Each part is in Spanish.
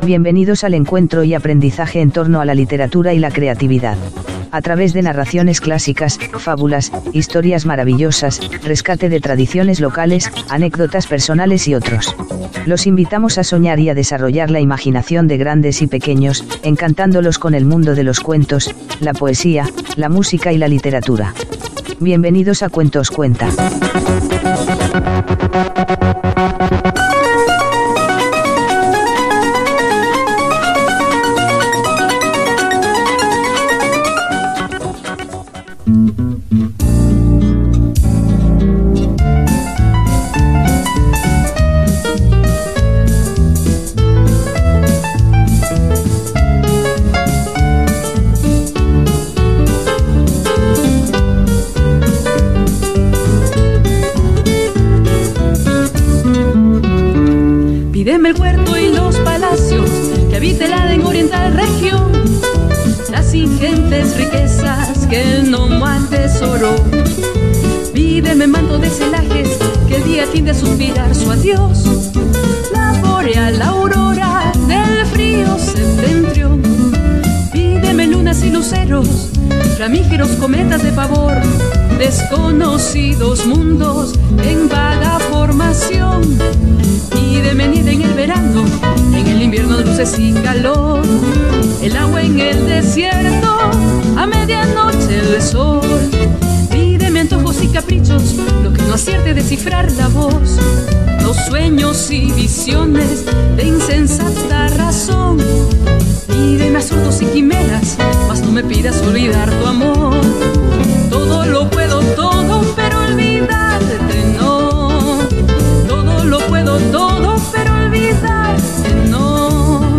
Bienvenidos al encuentro y aprendizaje en torno a la literatura y la creatividad. A través de narraciones clásicas, fábulas, historias maravillosas, rescate de tradiciones locales, anécdotas personales y otros. Los invitamos a soñar y a desarrollar la imaginación de grandes y pequeños, encantándolos con el mundo de los cuentos, la poesía, la música y la literatura. Bienvenidos a Cuentos Cuenta. Pídeme el huerto y los palacios que habite la en oriental región, las ingentes riquezas que el nomo atesoró. Pídeme manto de celajes que el día tiende a suspirar su adiós, la boreal aurora del frío septentrión. Pídeme lunas y luceros, flamígeros cometas de pavor, desconocidos mundos en vaga formación. Pídeme nieve en el verano, en el invierno de luces y calor, el agua en el desierto, a medianoche el sol. Pídeme antojos y caprichos, lo que no acierte descifrar la voz, los sueños y visiones de insensata razón. Pídeme absurdos y quimeras, mas no me pidas olvidar tu amor. Todo lo puedo, todo, pero olvidarte no. Todo lo puedo, todo, pero olvidarte no.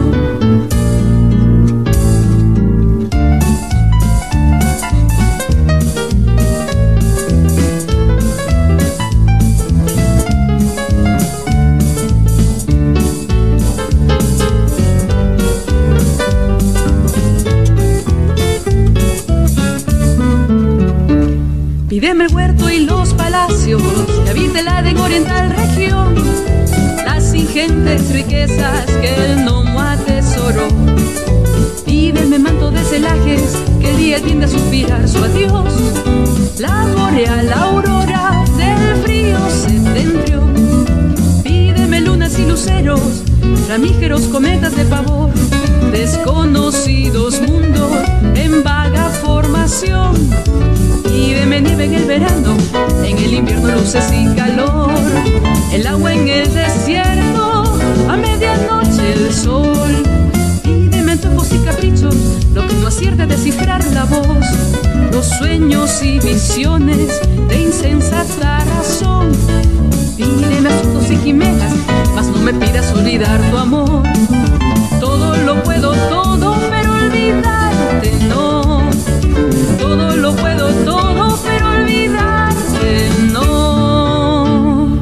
Pídeme el huerto y los palacios que habite la de oriental región, las ingentes riquezas que el nomo atesoró. Pídeme manto de celajes que el día tiende a suspirar su adiós, la boreal aurora del frío septentrión. Pídeme lunas y luceros, flamígeros cometas de pavor, desconocidos mundos en vaga formación. Pídeme nieve en el verano, en el invierno luces y calor, el agua en el desierto, a medianoche el sol. Pídeme antojos y caprichos, lo que no acierte a descifrar la voz, los sueños y visiones de insensata razón. Pídeme asuntos y quimeras, mas no me pidas olvidar tu amor. Todo lo puedo, todo, pero olvidarte no. Todo lo puedo, todo, pero olvidarte no.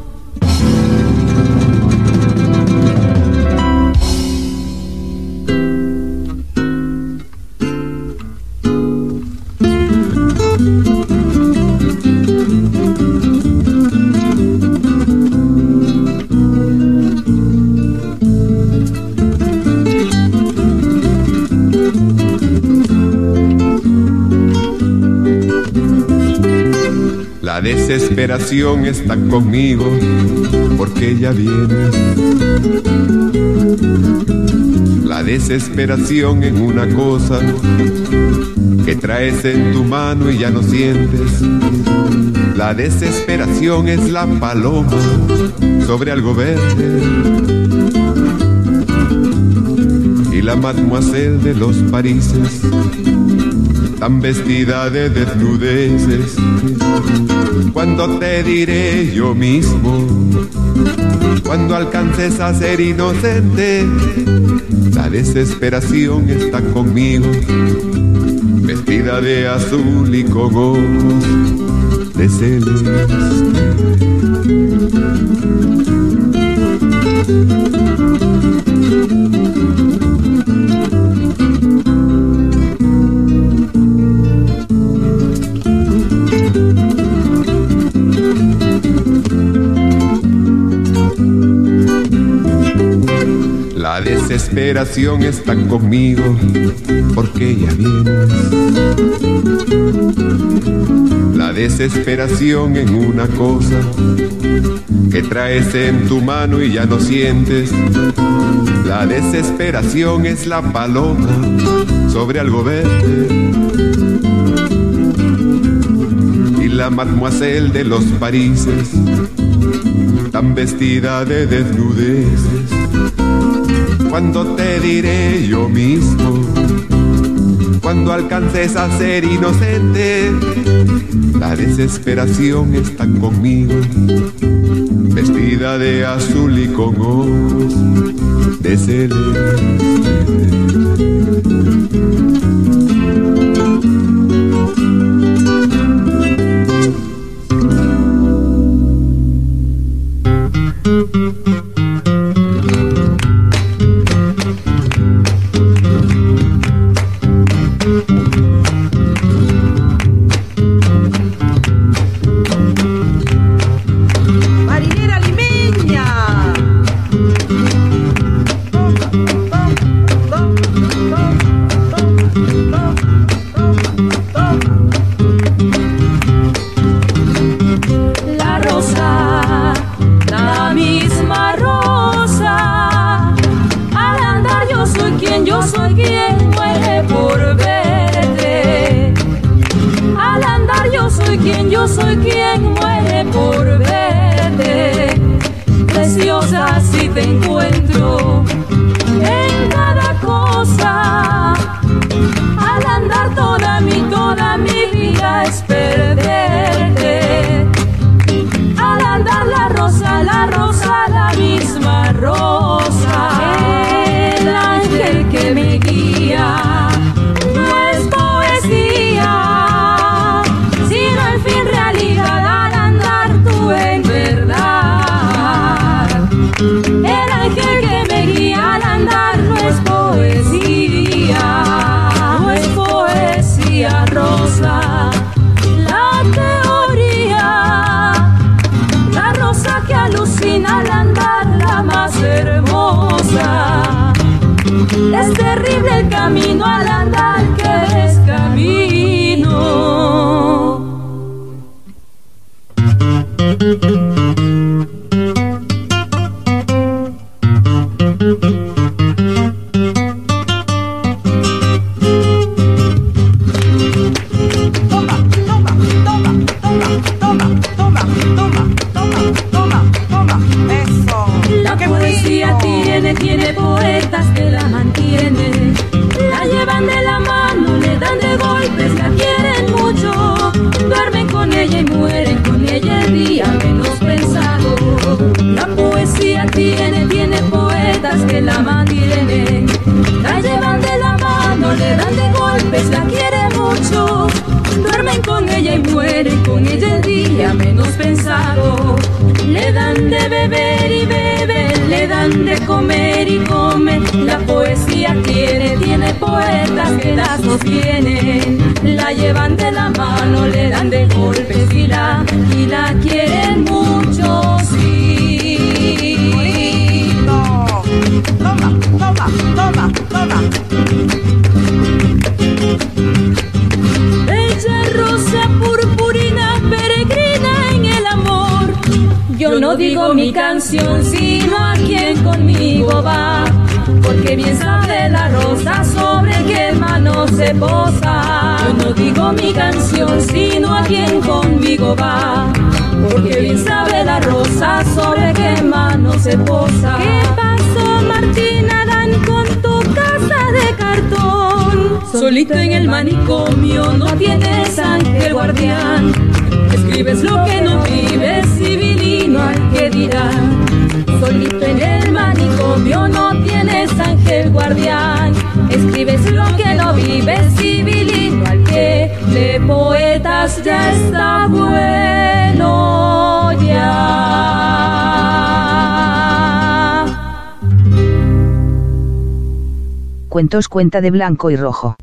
La desesperación está conmigo porque ya vienes. La desesperación en una cosa que traes en tu mano y ya no sientes. La desesperación es la paloma sobre algo verde y la mademoiselle de los Parises, tan vestida de desnudeces. Cuando te diré yo mismo, cuando alcances a ser inocente, la desesperación está conmigo, vestida de azul y con ojos de celeste. La desesperación está conmigo porque ya vienes. La desesperación en una cosa que traes en tu mano y ya no sientes. La desesperación es la paloma sobre algo verde y la mademoiselle de los Parises, tan vestida de desnudeces. Cuando te diré yo mismo, cuando alcances a ser inocente, la desesperación está conmigo, vestida de azul y con ojos de celeste. Es terrible el camino al andar que es camino. Tiene poetas que la mantienen, la llevan de la mano, le dan de golpes, la quieren mucho, duermen con ella y mueren con ella el día menos pensado. La poesía tiene poetas que la mantienen, la llevan de la mano, le dan de golpes, la quieren mucho, duermen con ella y mueren con ella el día menos pensado. Le dan de beber y beben, le dan de comer y comen. La poesía tiene poetas que la sostienen, la llevan de la mano, le dan de golpes y la quieren mucho, sí. Toma, toma, toma, toma. Ella rosa purpurina peregrina en el amor. Yo no digo mi canción, sino a quien conmigo va, porque bien sabe la rosa sobre qué mano se posa. Yo no digo mi canción, sino a quien conmigo va, porque bien sabe la rosa sobre qué mano se posa. ¿Qué pasó, Martín Adán, con tu casa de cartón? Solito en el manicomio, no tienes ángel guardián. Escribes lo que no vives, civilino al que dirán. Solito en el manicomio, no tienes ángel guardián. Escribes lo que no vives, civilino al que de poetas ya está bueno ya. Cuentos cuenta de blanco y rojo.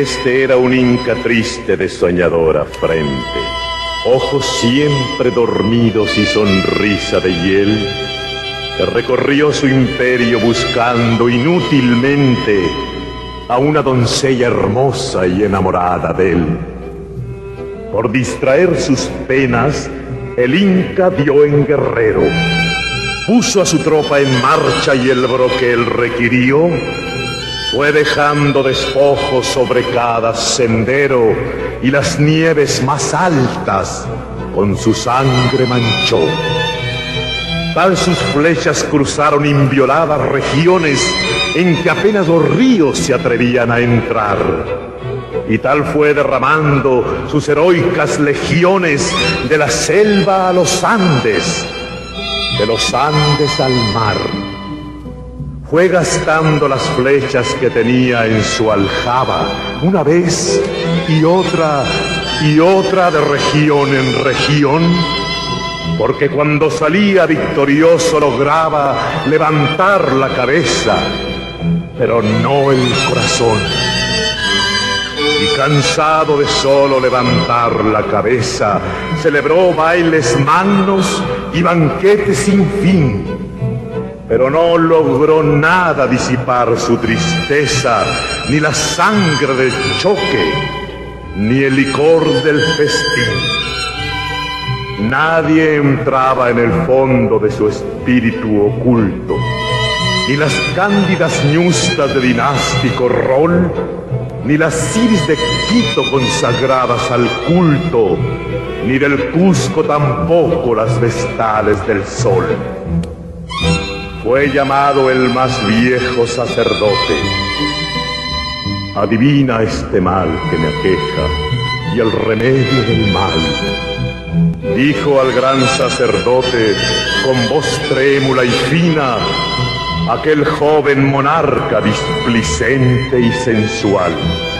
Este era un inca triste de soñadora frente, ojos siempre dormidos y sonrisa de hiel, que recorrió su imperio buscando inútilmente a una doncella hermosa y enamorada de él. Por distraer sus penas, el inca dio en guerrero, puso a su tropa en marcha y el broquel requirió. Fue dejando despojos sobre cada sendero y las nieves más altas con su sangre manchó. Tal sus flechas cruzaron invioladas regiones en que apenas los ríos se atrevían a entrar. Y tal fue derramando sus heroicas legiones de la selva a los Andes, de los Andes al mar. Fue gastando las flechas que tenía en su aljaba, una vez y otra de región en región, porque cuando salía victorioso lograba levantar la cabeza, pero no el corazón. Y cansado de solo levantar la cabeza, celebró bailes magnos y banquetes sin fin, pero no logró nada disipar su tristeza, ni la sangre del choque, ni el licor del festín. Nadie entraba en el fondo de su espíritu oculto, ni las cándidas ñustas de dinástico rol, ni las iris de Quito consagradas al culto, ni del Cusco tampoco las vestales del sol. Fue llamado el más viejo sacerdote. Adivina este mal que me aqueja y el remedio del mal. Dijo al gran sacerdote con voz trémula y fina aquel joven monarca displicente y sensual.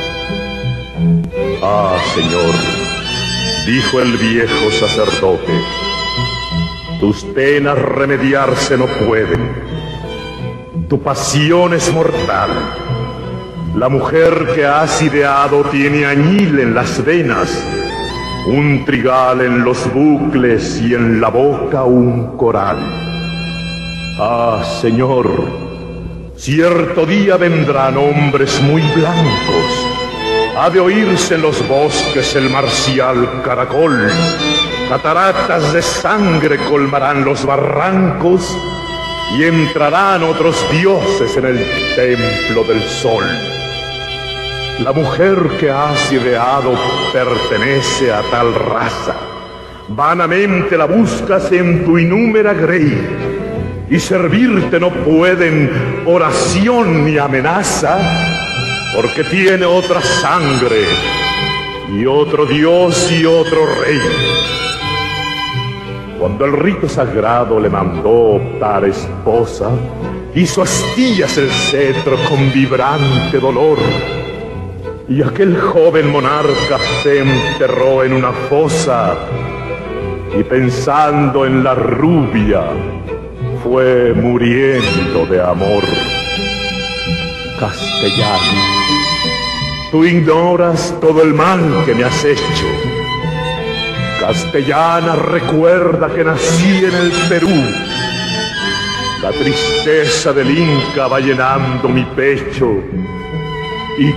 Ah, Señor, dijo el viejo sacerdote, tus penas remediarse no pueden. Tu pasión es mortal. La mujer que has ideado tiene añil en las venas, un trigal en los bucles y en la boca un coral. Ah, Señor, cierto día vendrán hombres muy blancos. Ha de oírse en los bosques el marcial caracol. Cataratas de sangre colmarán los barrancos y entrarán otros dioses en el templo del sol. La mujer que has ideado pertenece a tal raza. Vanamente la buscas en tu inúmera grey y servirte no pueden oración ni amenaza, porque tiene otra sangre y otro dios y otro rey. Cuando el rito sagrado le mandó optar esposa, hizo astillas el cetro con vibrante dolor, y aquel joven monarca se enterró en una fosa, y pensando en la rubia, fue muriendo de amor. Castellano, tú ignoras todo el mal que me has hecho. Castellana, recuerda que nací en el Perú. La tristeza del Inca va llenando mi pecho. Y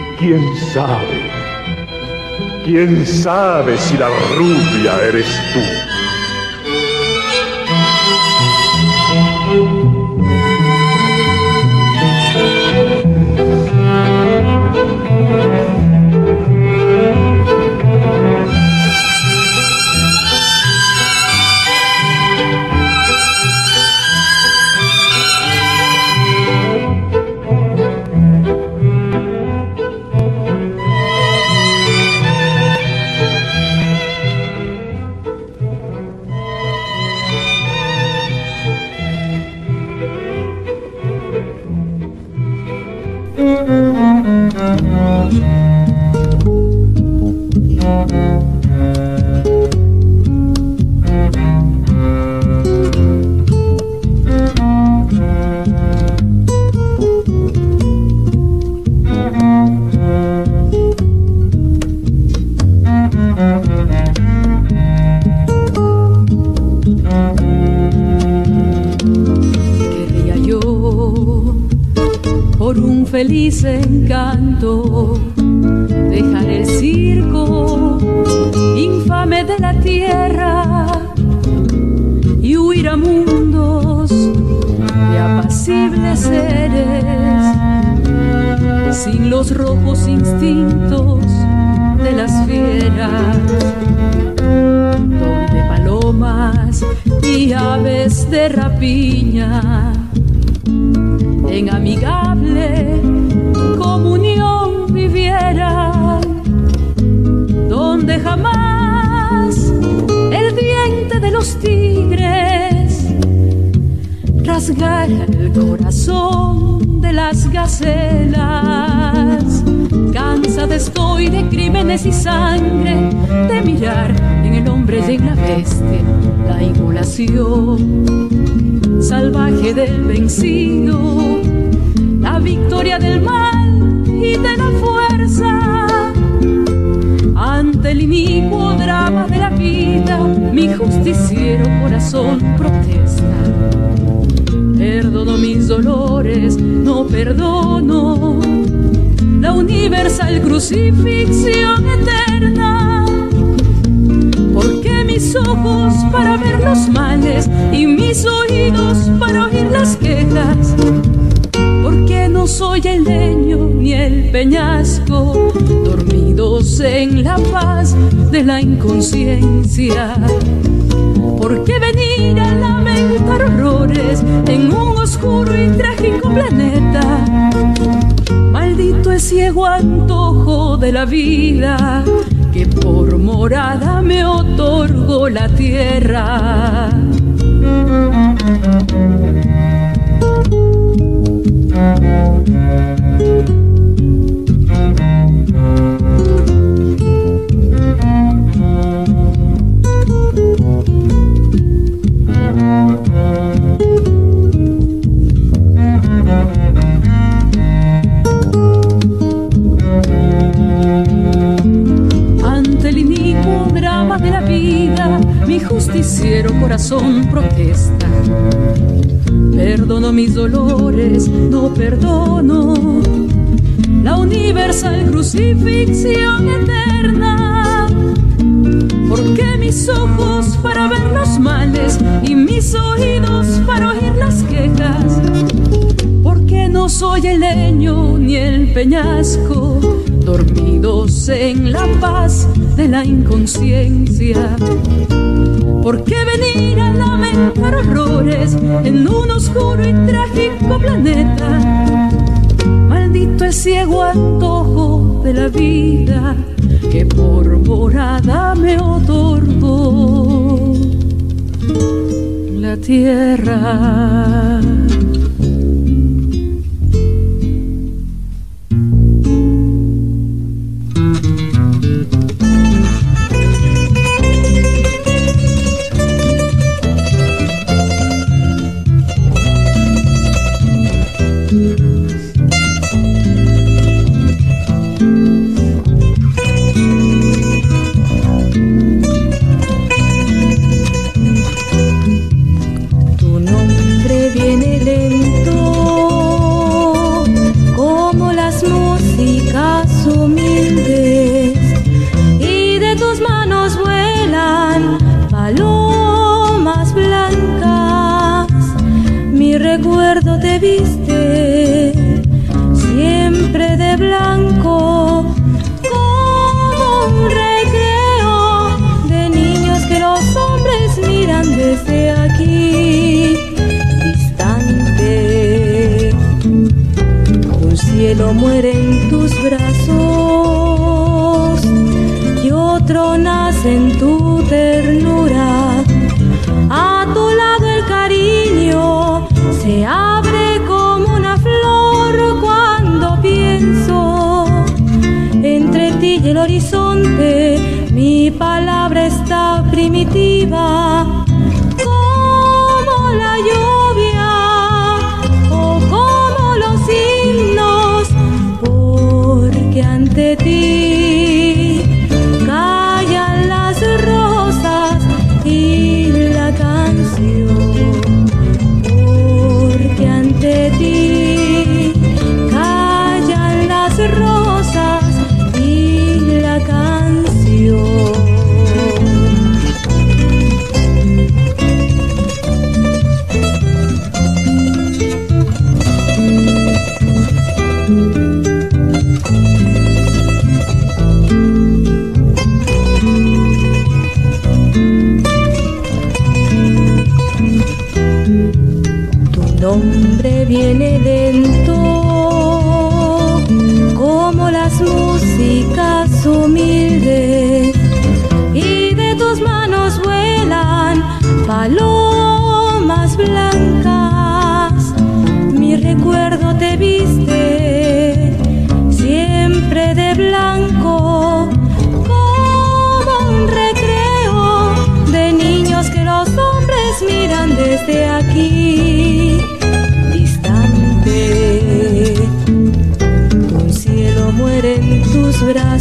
quién sabe si la rubia eres tú. feliz encanto, dejar el circo infame de la tierra y huir a mundos de apacibles seres, sin los rojos instintos de las fieras, donde palomas y aves de rapiña en amigable comunión vivieran, donde jamás el diente de los tigres rasgara el corazón de las gacelas. Cansada estoy de crímenes y sangre, de mirar en el hombre y en la bestia la inmolación salvaje del vencido, la victoria del mal y de la fuerza. Ante el inicuo drama de la vida, mi justiciero corazón protesta. Perdono mis dolores, no perdono la universal crucifixión eterna. Porque mis ojos para ver los males y mis oídos para oír las quejas. Porque no soy el leño ni el peñasco, dormidos en la paz de la inconsciencia. ¿Por qué venir a lamentar horrores en un oscuro y trágico planeta? Maldito es ciego antojo de la vida que por morada me otorgó la tierra. De la vida, mi justiciero corazón protesta. Perdono mis dolores, no perdono la universal crucifixión eterna. Porque mis ojos para ver los males y mis oídos para oír las quejas. Porque no soy el leño ni el peñasco, dormidos en la paz de la inconsciencia. ¿Por qué venir a lamentar horrores en un oscuro y trágico planeta? Maldito el ciego antojo de la vida que por morada me otorgó la tierra. Recuerdo te viste siempre de blanco, como un recreo de niños que los hombres miran desde aquí, distante. Un cielo muere en tus brazos y otro nace en tu ternura. A tu lado el cariño se abre como una flor cuando pienso entre ti y el horizonte. Mi palabra está primitiva como la lluvia o como los himnos, porque ante ti callan las rosas y la canción, porque ante ti callan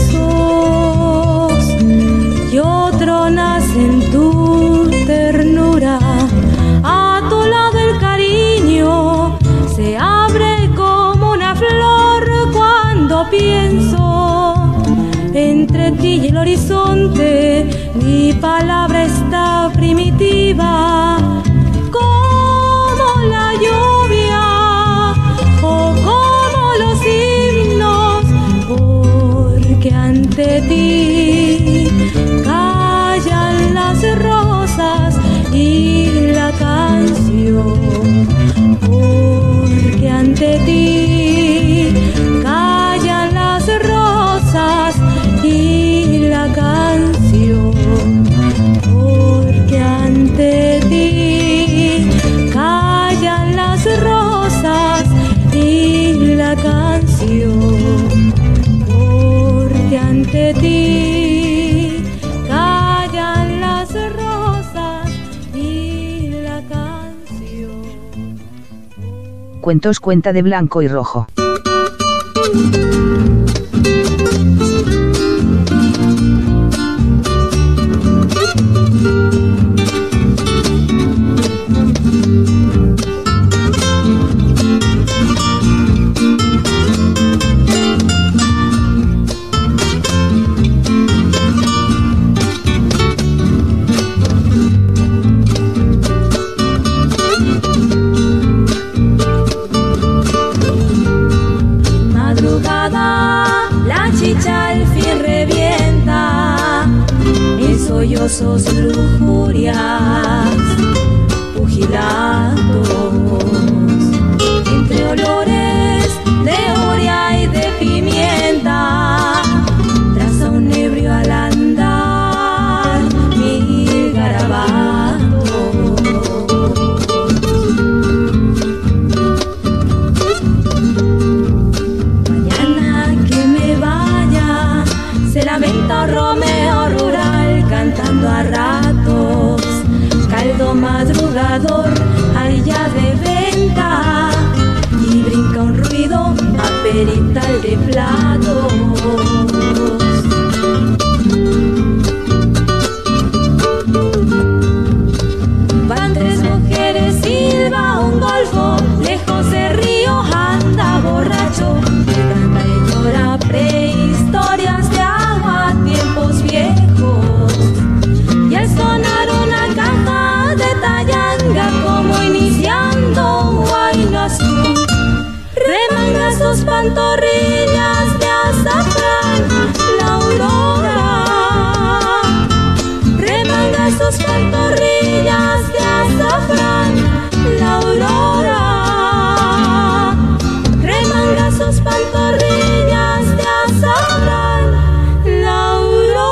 besos y otro nace en tu ternura. A tu lado el cariño se abre como una flor cuando pienso entre ti y el horizonte. Mi palabra está primitiva como la lluvia o como los himnos, porque ante ti callan las rosas y la canción, porque ante ti callan las rosas y la canción, porque ante ti callan las rosas y la canción, porque ante ti callan las rosas y la canción. Cuentos Cuenta de Blanco y Rojo. Sollozos, lujurias, pugilatos, entre olores de oria y de pimienta, traza un ebrio al andar, mil garabatos. Mañana que me vaya, se lamenta Romeo rural, cantando a ratos, caldo madrugador, allá de venta, y brinca un ruido aperital de platos. Van tres mujeres, silba un golfo, lejos del río anda borracho, canta y llora prehistorias de agua, tiempos viejos. Y al sonar una caja de tayanga, como iniciando huayno azul, remanga sus pantorrillas de azafrán la aurora, remanga sus pantorrillas de azafrán la aurora, remanga sus pantorrillas de azafrán la aurora.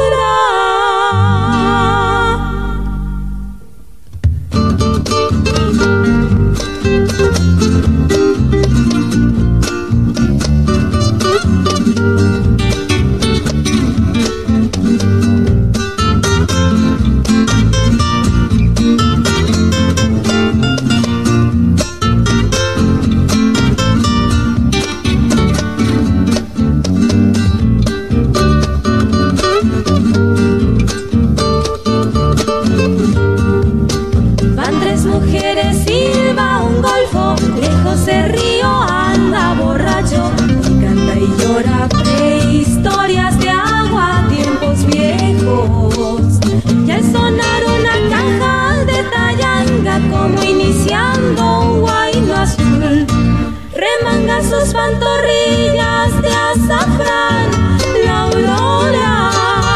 Van tres mujeres, silba un golfo, lejos del río anda borracho, canta y llora prehistorias de agua, tiempos viejos. Y al sonar una caja de tayanga, como iniciando un huayno azul, remanga sus pantorrillas de azafrán la aurora,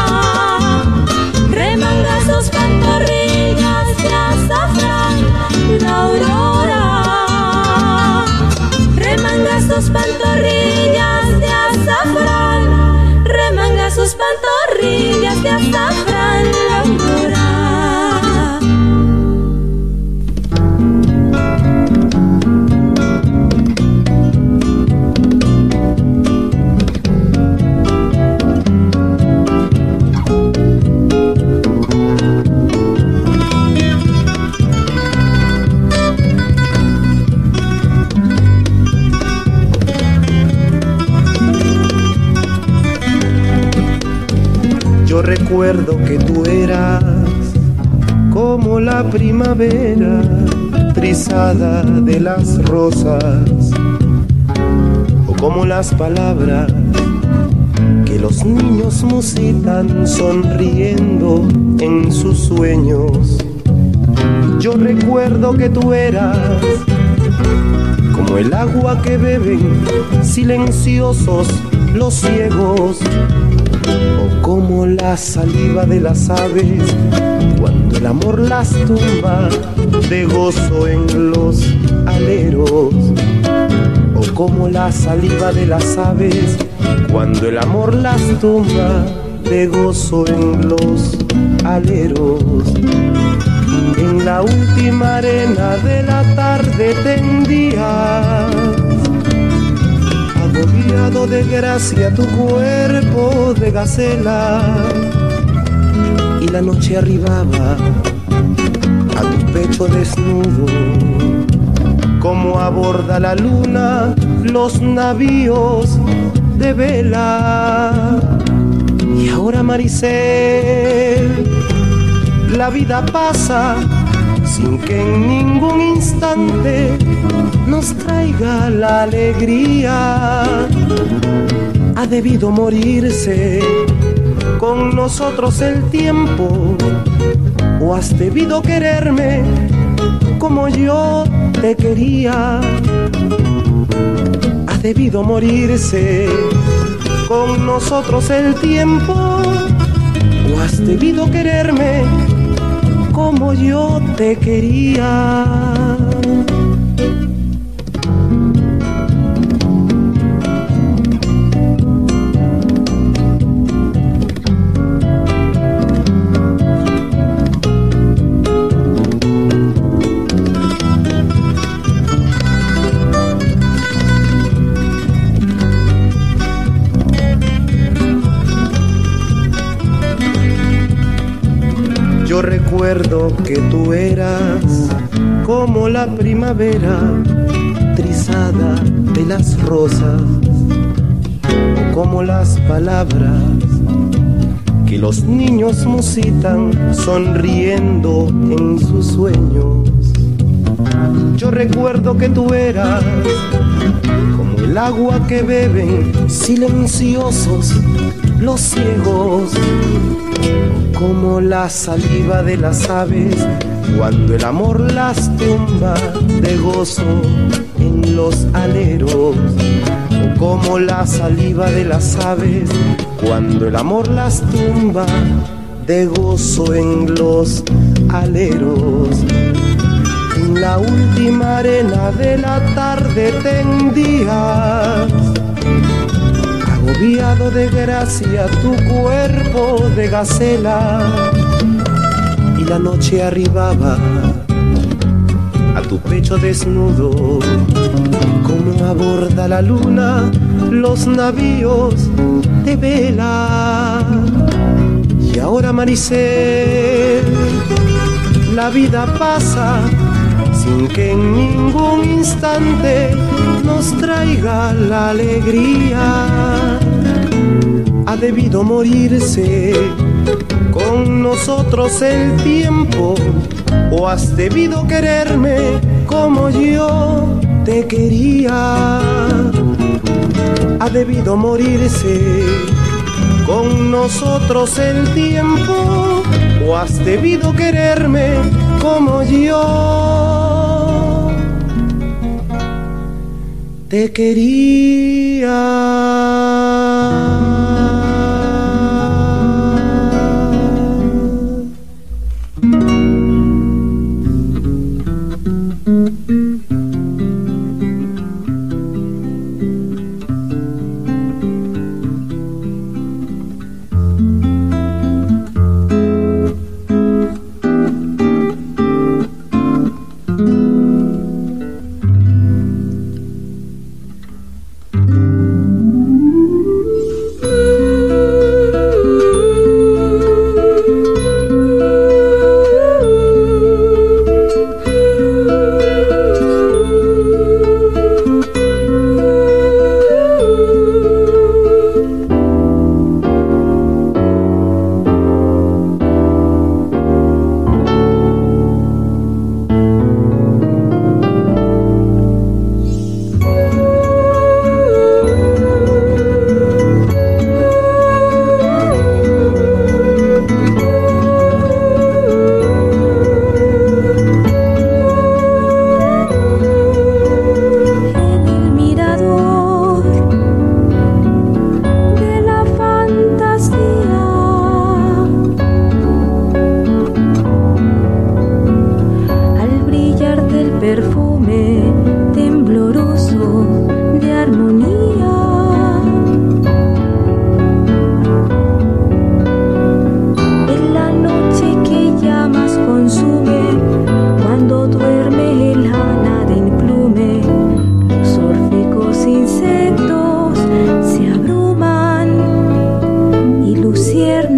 remanga sus pantorrillas de azafrán la aurora, remanga sus pantorrillas de azafrán, remanga sus pantorrillas de azafrán la aurora. Yo recuerdo que tú eras como la primavera trizada de las rosas, o como las palabras que los niños musitan sonriendo en sus sueños. Yo recuerdo que tú eras como el agua que beben silenciosos los ciegos, o como la saliva de las aves cuando el amor las tumba de gozo en los aleros, o como la saliva de las aves cuando el amor las tumba de gozo en los aleros. En la última arena de la tarde tendía, agobiado de gracia tu cuerpo de gacela, y la noche arribaba a tu pecho desnudo, como aborda la luna los navíos de vela. Y ahora, Maricel, la vida pasa sin que en ningún instante nos traiga la alegría. Ha debido morirse con nosotros el tiempo, o has debido quererme como yo te quería. Ha debido morirse con nosotros el tiempo, o has debido quererme como yo te quería. Yo recuerdo que tú eras como la primavera trizada de las rosas, o como las palabras que los niños musitan sonriendo en sus sueños. Yo recuerdo que tú eras como el agua que beben silenciosos los ciegos, como la saliva de las aves cuando el amor las tumba de gozo en los aleros, o como la saliva de las aves cuando el amor las tumba de gozo en los aleros. En la última arena de la tarde tendías, agobiado de gracia tu cuerpo de gacela, y la noche arribaba a tu pecho desnudo, como aborda la luna los navíos de vela. Y ahora, Maricel, la vida pasa sin que en ningún instante nos traiga la alegría. Ha debido morirse con nosotros el tiempo, o has debido quererme como yo te quería. Ha debido morirse con nosotros el tiempo, o has debido quererme como yo te quería.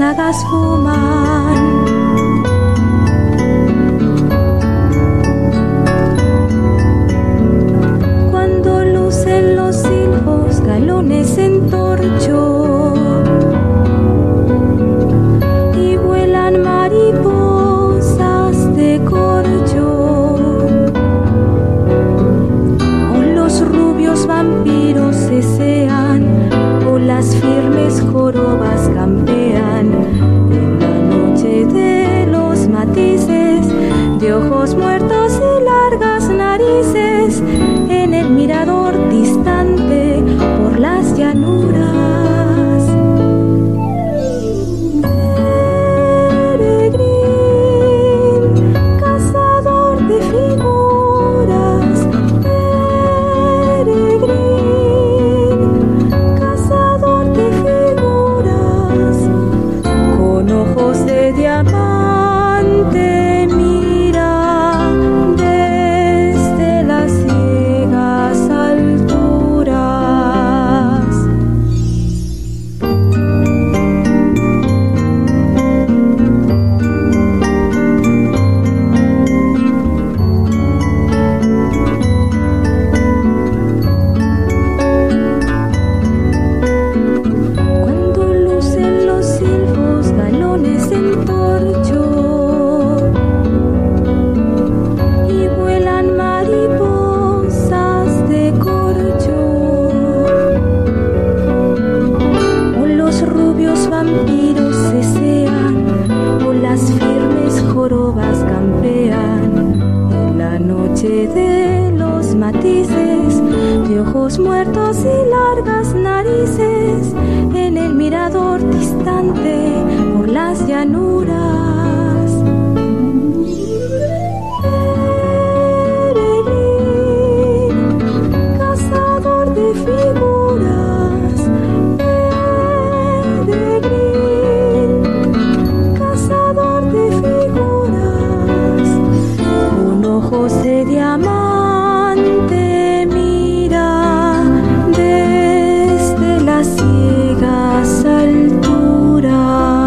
luciérnagas fuman. Cuando lucen los silbos, galones en torcho, y vuelan mariposas de corcho, o los rubios vampiros cesean, o las firmes jorobas campean en la noche de los matices, de ojos muertos y largas narices, en el mirador distante por las llanuras. Peregrín, cazador de figuras, peregrín, cazador de figuras, con ojos de diamante mira desde las ciegas alturas. Cuando lucen los silbos, galones en torcho, y vuelan mariposas de corcho, o los rubios vampiros cesean, o las firmes jorobas campean en la noche de los matices, de ojos muertos y largas narices, en el mirador distante por las llanuras. Peregrín, cazador de figuras, peregrín, cazador de figuras, con ojos de diamante mira desde las ciegas alturas.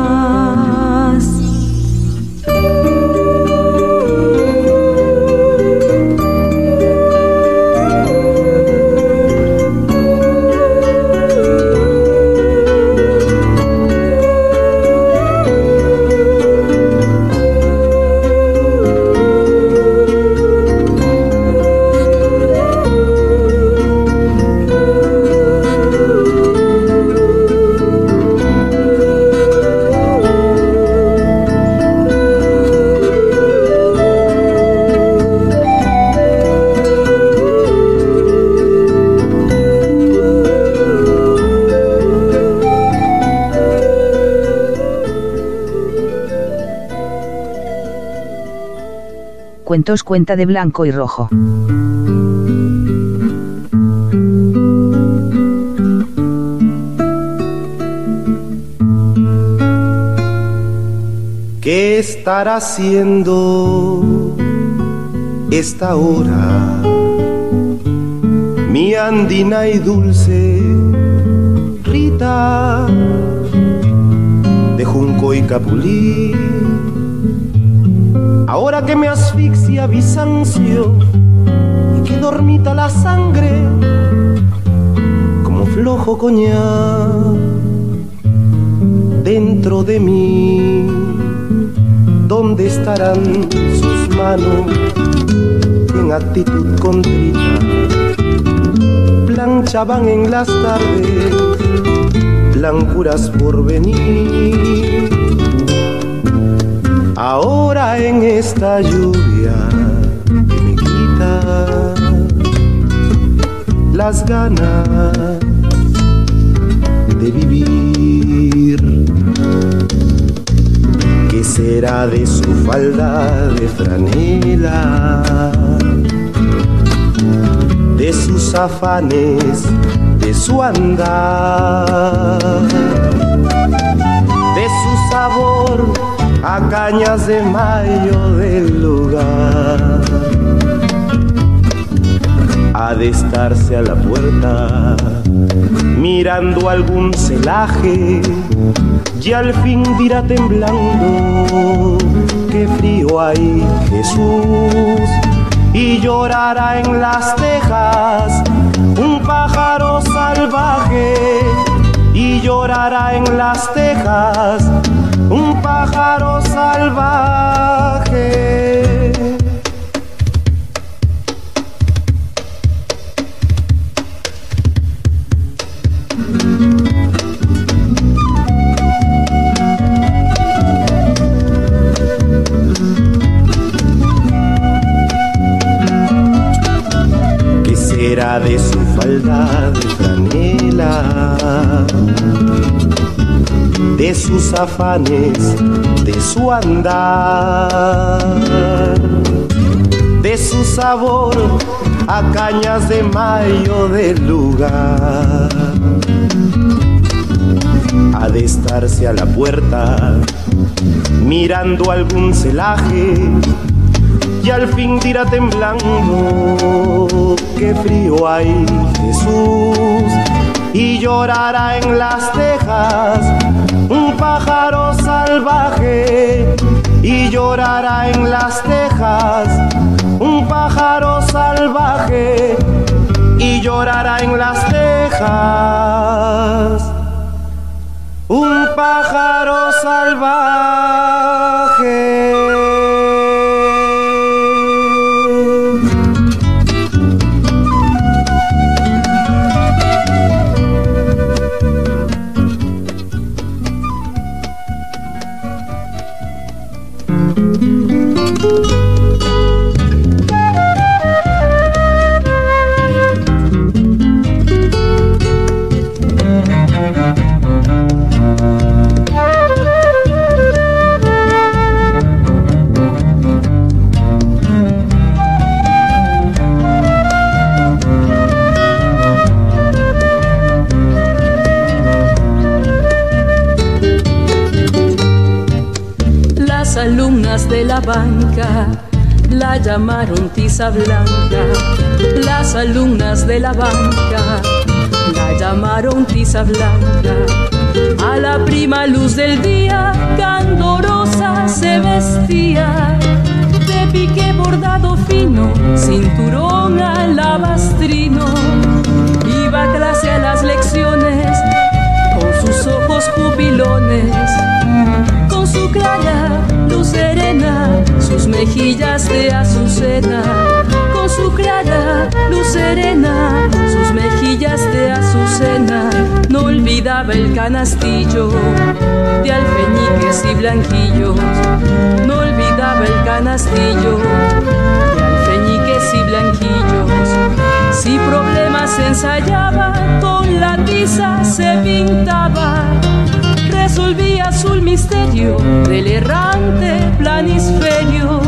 Cuentos cuenta de blanco y rojo. ¿Qué estará haciendo esta hora mi andina y dulce Rita de junco y capulí? Ahora que me asfixia Bizancio y que dormita la sangre como flojo coñac dentro de mí, ¿dónde estarán sus manos en actitud contrita? Planchaban en las tardes blancuras por venir. Ahora en esta lluvia que me quita las ganas de vivir, ¿qué será de su falda de franela, de sus afanes, de su andar, de su sabor a cañas de mayo del lugar? ha de estarse a la puerta mirando algún celaje y al fin dirá temblando: qué frío hay, Jesús. Y llorará en las tejas un pájaro salvaje, y llorará en las tejas un pájaro salvaje. ¿Qué será de su falda de franela, de sus afanes, de su andar, de su sabor a cañas de mayo del lugar? Ha de estarse a la puerta mirando algún celaje y al fin dirá temblando: qué frío hay, Jesús. Y llorará en las tejas un pájaro salvaje, y llorará en las tejas un pájaro salvaje, y llorará en las tejas un pájaro salvaje. Alumnas de la banca la llamaron tiza blanca. Las alumnas de la banca la llamaron tiza blanca. A la prima luz del día candorosa se vestía, de piqué bordado fino, cinturón alabastrino. Iba a clase a las lecciones con sus ojos pupilones, con su clara luz serena, sus mejillas de azucena. Con su clara luz serena, sus mejillas de azucena. No olvidaba el canastillo de alfeñiques y blanquillos. No olvidaba el canastillo de alfeñiques y blanquillos. Si problemas ensayaba, con la tiza se pintaba. Resolvía azul misterio del errante planisferio,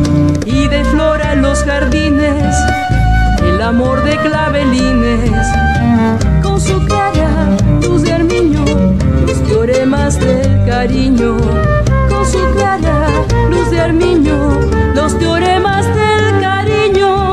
y de flora en los jardines el amor de clavelines. Con su clara luz de armiño, los teoremas del cariño. Con su clara luz de armiño, los teoremas del cariño.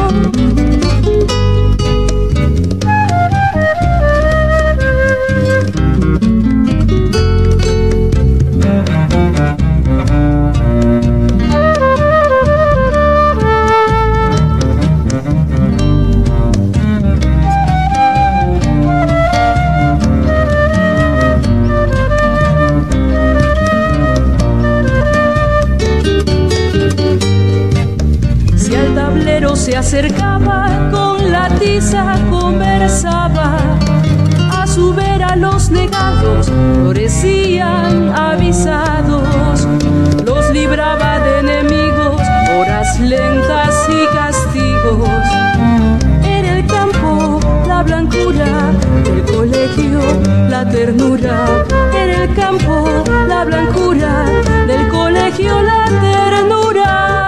Se acercaba, con la tiza conversaba. A su vera los negados florecían avisados. Los libraba de enemigos, horas lentas y castigos. En el campo la blancura, el colegio la ternura. En el campo la blancura, del colegio la ternura.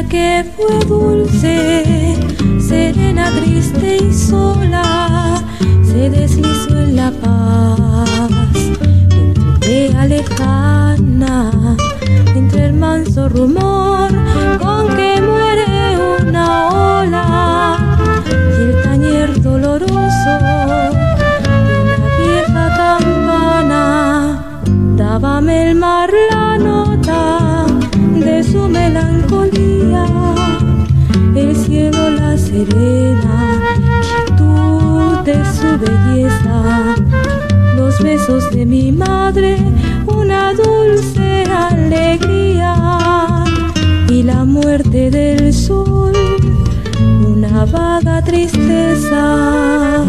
vida que fue dulce, serena, triste y sola, se deslizó en la paz, en la aldea lejana, entre el manso rumor con que muere una ola y el tañer doloroso de una vieja campana. Dábame el mar la nota de su melancolía, el cielo la serena quietud de su belleza, los besos de mi madre una dulce alegría y la muerte del sol una vaga tristeza.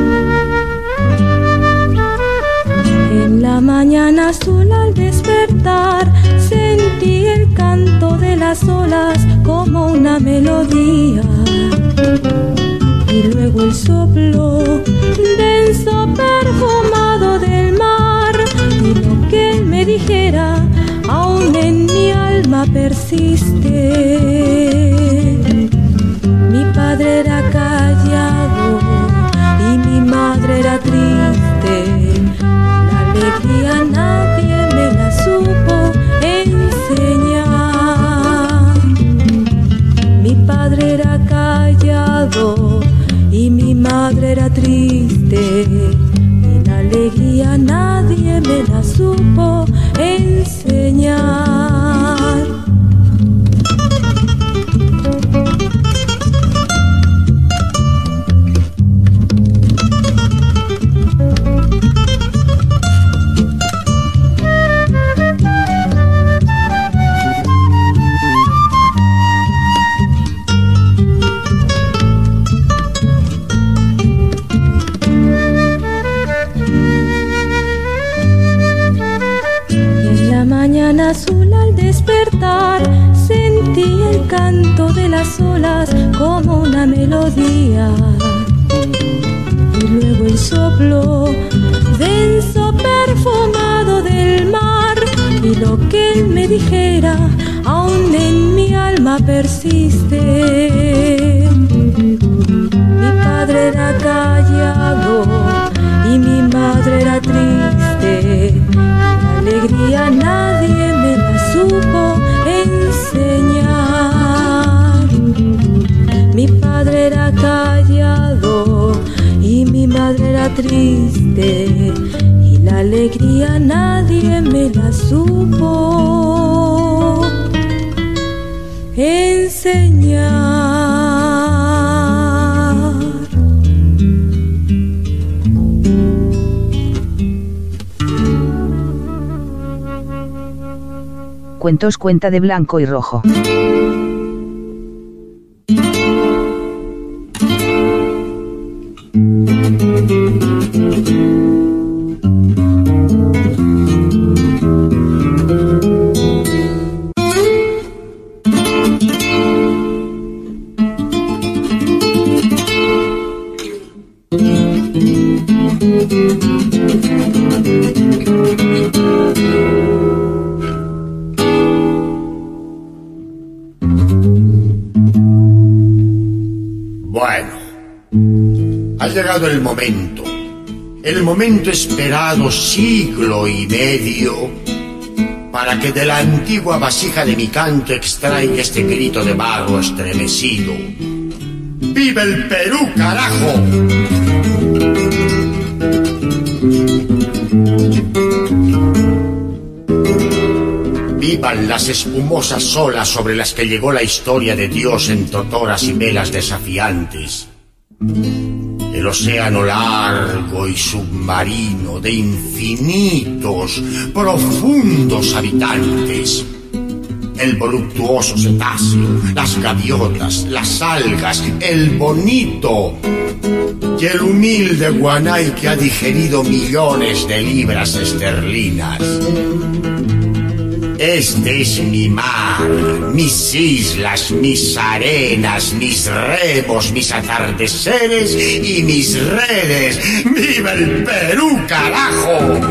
En la mañana azul al despertar sentí el canto de las olas como una melodía y luego el soplo denso perfumado del mar y lo que él me dijera aún en mi alma persiste. Mi padre era callado y mi madre era triste, la alegría nadie me la supo enseñar. Mi padre era callado y mi madre era triste, y la alegría nadie me la supo enseñar. Azul al despertar sentí el canto de las olas como una melodía y luego el soplo denso perfumado del mar y lo que él me dijera aún en mi alma persiste. Mi padre era callado y mi madre era triste, la alegría nadie me la supo enseñar. Mi padre era callado y mi madre era triste, y la alegría nadie me la supo enseñar. Cuentos cuenta de Blanco y Rojo. Ha llegado el momento esperado siglo y medio, para que de la antigua vasija de mi canto extraiga este grito de barro estremecido. ¡Viva el Perú, carajo! Vivan las espumosas olas sobre las que llegó la historia de Dios en totoras y velas desafiantes. El océano largo y submarino de infinitos, profundos habitantes. El voluptuoso cetáceo, las gaviotas, las algas, el bonito y el humilde guanay que ha digerido millones de libras esterlinas. Este es mi mar, mis islas, mis arenas, mis remos, mis atardeceres y mis redes. ¡Viva el Perú, carajo!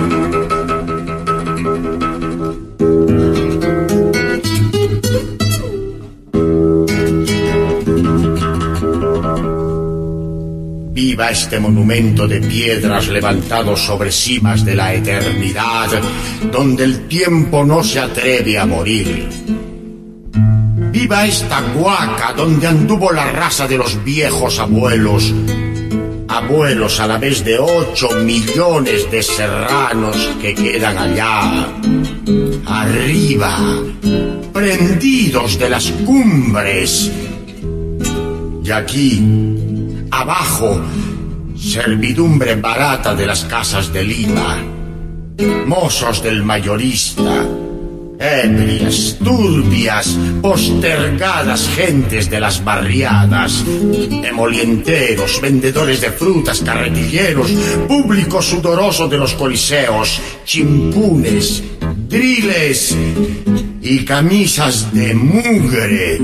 este monumento de piedras levantado sobre cimas de la eternidad, donde el tiempo no se atreve a morir. Viva esta huaca donde anduvo la raza de los viejos abuelos, abuelos a la vez de 8 millones de serranos que quedan allá, arriba, prendidos de las cumbres. Y aquí, abajo, servidumbre barata de las casas de Lima, mozos del mayorista, ebrias, turbias, postergadas gentes de las barriadas, emolienteros, vendedores de frutas, carretilleros, público sudoroso de los coliseos, chimpunes, driles y camisas de mugre.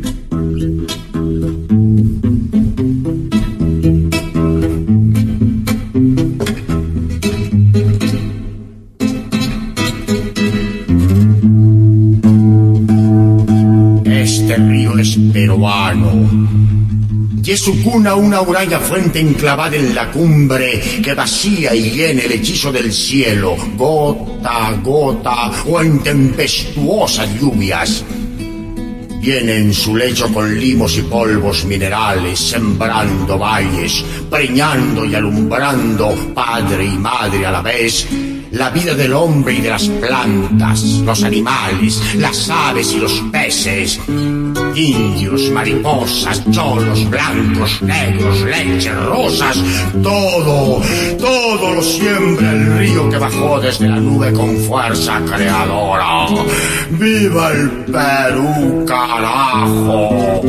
Peruano, y es su cuna una huraña fuente enclavada en la cumbre que vacía y llena el hechizo del cielo, gota a gota o en tempestuosas lluvias. Viene en su lecho con limos y polvos minerales, sembrando valles, preñando y alumbrando, padre y madre a la vez, la vida del hombre y de las plantas, los animales, las aves y los peces. Indios, mariposas, cholos, blancos, negros, leches, rosas, todo lo siembra el río que bajó desde la nube con fuerza creadora. ¡Viva el Perú, carajo!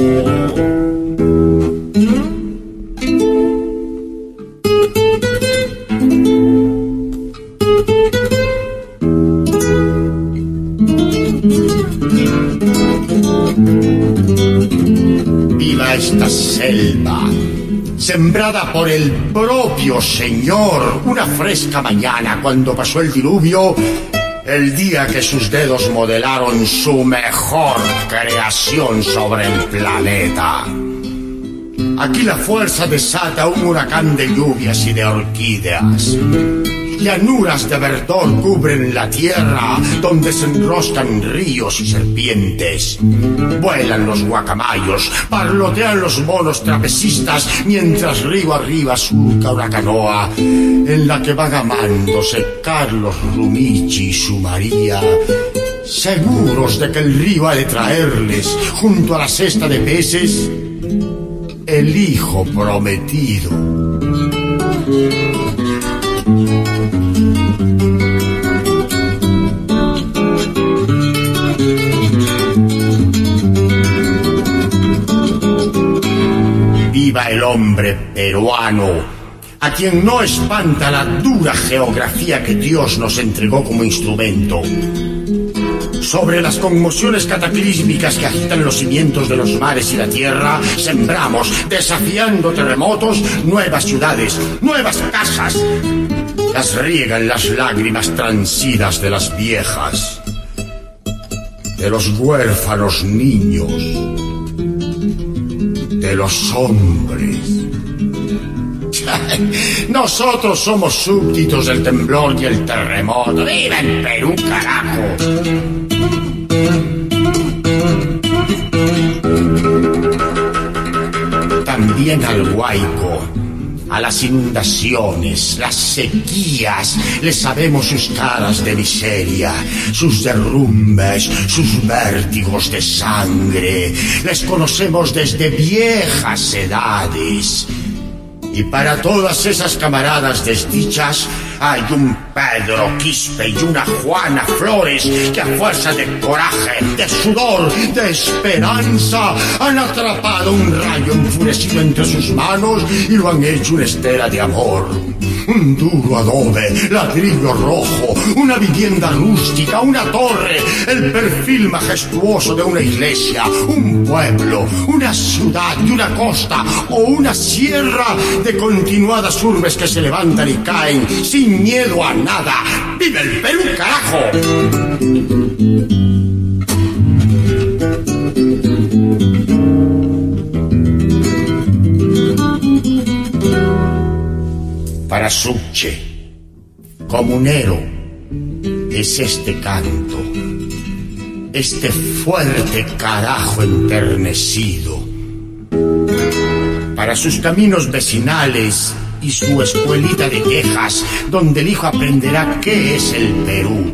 Viva esta selva, sembrada por el propio Señor, una fresca mañana cuando pasó el diluvio, el día que sus dedos modelaron su mejor creación sobre el planeta. Aquí la fuerza desata un huracán de lluvias y de orquídeas. Llanuras de verdor cubren la tierra, donde se enroscan ríos y serpientes. Vuelan los guacamayos, parlotean los monos trapecistas, mientras río arriba surca una canoa en la que van amándose Carlos Rumichi y su María, seguros de que el río ha de traerles, junto a la cesta de peces, el hijo prometido. Viva el hombre peruano, a quien no espanta la dura geografía que Dios nos entregó como instrumento. Sobre las conmociones cataclísmicas que agitan los cimientos de los mares y la tierra, sembramos, desafiando terremotos, nuevas ciudades, nuevas casas. Las riegan las lágrimas transidas de las viejas, de los huérfanos niños, de los hombres. Nosotros somos súbditos del temblor y el terremoto. ¡Viva el Perú, carajo! También al Guayco, a las inundaciones, las sequías, les sabemos sus caras de miseria, sus derrumbes, sus vértigos de sangre. Les conocemos desde viejas edades. Y para todas esas camaradas desdichas hay un Pedro Quispe y una Juana Flores que a fuerza de coraje, de sudor, de esperanza han atrapado un rayo enfurecido entre sus manos y lo han hecho una estela de amor. Un duro adobe, ladrillo rojo, una vivienda rústica, una torre, el perfil majestuoso de una iglesia, un pueblo, una ciudad y una costa o una sierra de continuadas urbes que se levantan y caen sin miedo a nada. ¡Viva el Perú, carajo! Casuche, comunero, es este canto, este fuerte carajo enternecido. Para sus caminos vecinales y su escuelita de quejas, donde el hijo aprenderá qué es el Perú.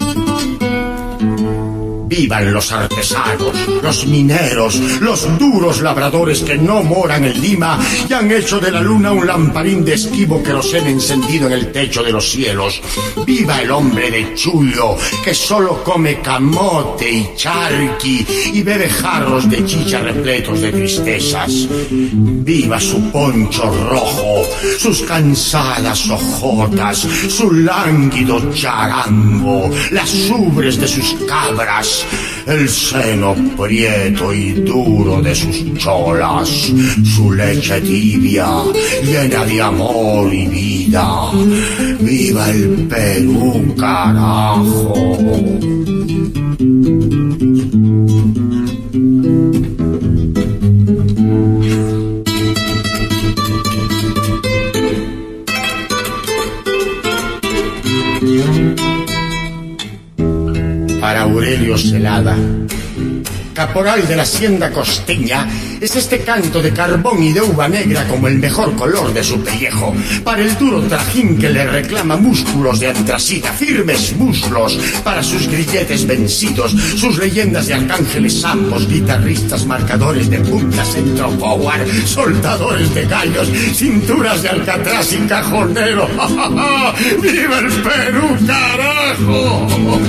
Vivan los artesanos, los mineros, los duros labradores que no moran en Lima y han hecho de la luna un lamparín de esquivo queroseno encendido en el techo de los cielos. Viva el hombre de Chullo, que solo come camote y charqui y bebe jarros de chicha repletos de tristezas. Viva su poncho rojo, sus cansadas ojotas, su lánguido charango, las ubres de sus cabras, el seno prieto y duro de sus cholas, su leche tibia, llena de amor y vida. ¡Viva el Perú, carajo! Para Aurelio Celada, caporal de la hacienda costeña, es este canto de carbón y de uva negra como el mejor color de su pellejo. Para el duro trajín que le reclama músculos de antracita, firmes muslos para sus grilletes vencidos, sus leyendas de arcángeles zambos, guitarristas marcadores de puntas en tropoguar, soltadores de gallos, cinturas de alcatraz y cajonero. ¡Viva el Perú, carajo!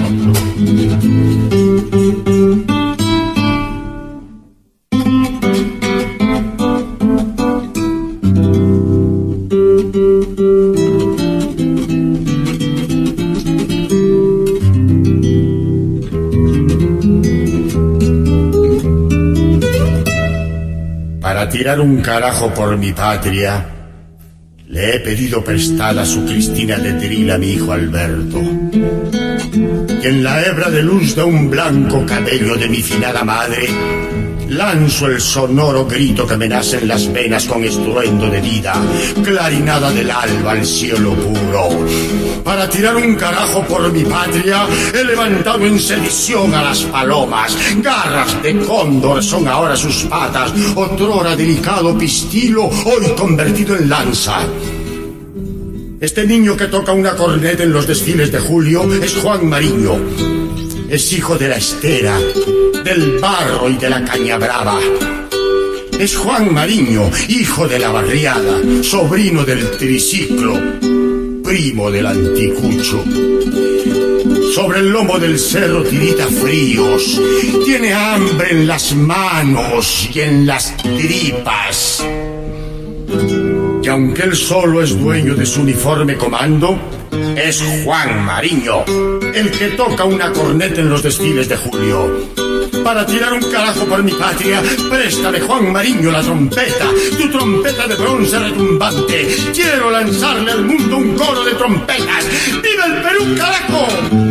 Para tirar un carajo por mi patria, le he pedido prestada a su Cristina de Tril a mi hijo Alberto. Y en la hebra de luz de un blanco cabello de mi finada madre, lanzo el sonoro grito que me nace en las venas con estruendo de vida, clarinada del alba al cielo puro. Para tirar un carajo por mi patria, he levantado en sedición a las palomas. Garras de cóndor son ahora sus patas, otrora delicado pistilo, hoy convertido en lanza. Este niño que toca una corneta en los desfiles de julio es Juan Mariño. Es hijo de la estera, del barro y de la caña brava. Es Juan Mariño, hijo de la barriada, sobrino del triciclo, primo del anticucho. Sobre el lomo del cerro tirita fríos, tiene hambre en las manos y en las tripas. Y aunque él solo es dueño de su uniforme comando, es Juan Mariño, el que toca una corneta en los desfiles de julio. Para tirar un carajo por mi patria, préstame, Juan Mariño, la trompeta, tu trompeta de bronce retumbante. Quiero lanzarle al mundo un coro de trompetas. ¡Viva el Perú, carajo!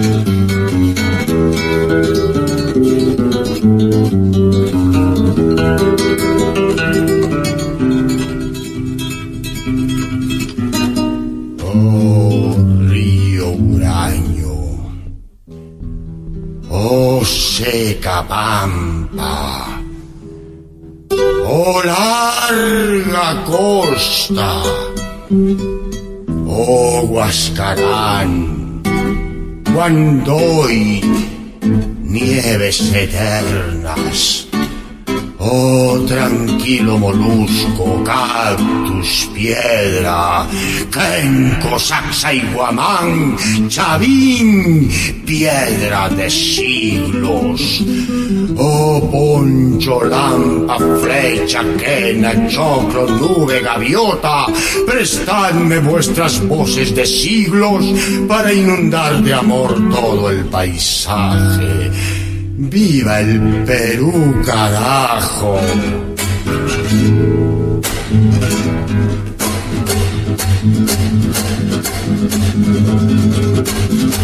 Seca pampa, oh larga costa, oh Huascarán, Guandoy, nieves eternas, oh tranquilo molusco, cactus, piedra, quenco, saxa y guamán, chavín, piedra de siglos. Oh poncho, lampa, flecha, quena, choclo, nube, gaviota, prestadme vuestras voces de siglos para inundar de amor todo el paisaje. ¡Viva el Perú, carajo!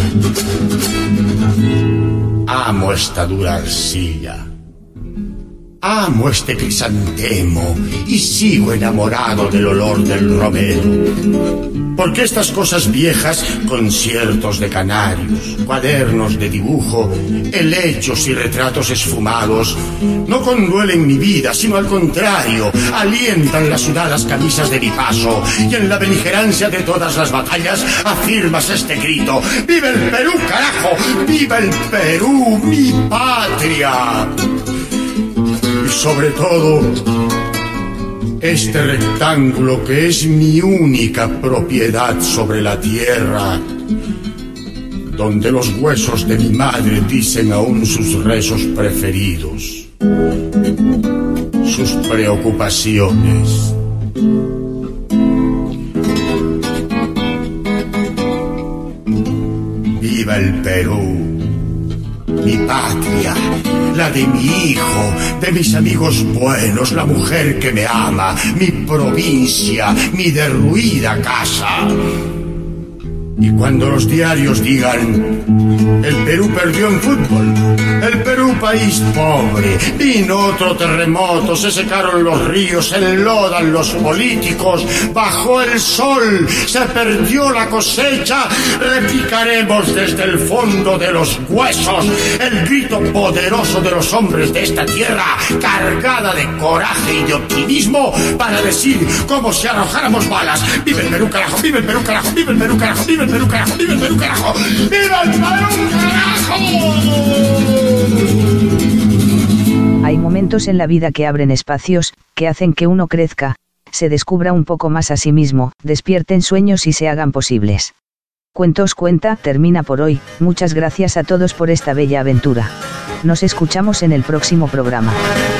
Amo esta dura arcilla, Amo este crisantemo y sigo enamorado del olor del romero. Porque estas cosas viejas, conciertos de canarios, cuadernos de dibujo, helechos y retratos esfumados, no conduelen mi vida, sino al contrario, alientan las sudadas camisas de mi paso, y en la beligerancia de todas las batallas afirmas este grito: ¡Viva el Perú, carajo! ¡Viva el Perú, mi patria! Y sobre todo, este rectángulo que es mi única propiedad sobre la tierra, donde los huesos de mi madre dicen aún sus rezos preferidos, sus preocupaciones. ¡Viva el Perú! Mi patria, la de mi hijo, de mis amigos buenos, la mujer que me ama, mi provincia, mi derruida casa. Y cuando los diarios digan: el Perú perdió en fútbol, el Perú país pobre, vino otro terremoto, se secaron los ríos, se enlodan los políticos, bajó el sol, se perdió la cosecha, repicaremos desde el fondo de los huesos el grito poderoso de los hombres de esta tierra, cargada de coraje y de optimismo, para decir como si arrojáramos balas: ¡viva el Perú, carajo! ¡Viva el Perú, carajo! ¡Viva el Perú, carajo! ¡Viva el Perú, carajo! ¡Viva el Perú, carajo! ¡Viva el Perú, carajo! Hay momentos en la vida que abren espacios, que hacen que uno crezca, se descubra un poco más a sí mismo, despierten sueños y se hagan posibles. Cuentos Cuenta termina por hoy. Muchas gracias a todos por esta bella aventura. Nos escuchamos en el próximo programa.